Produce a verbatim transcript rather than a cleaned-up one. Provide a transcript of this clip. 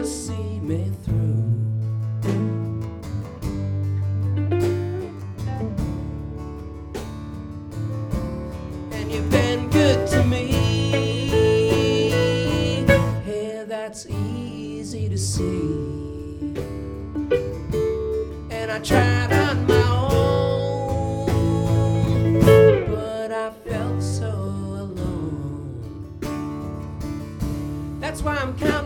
to see me through. And you've been good to me. Yeah, that's easy to see. And I tried on my own, but I felt so alone. That's why I'm counting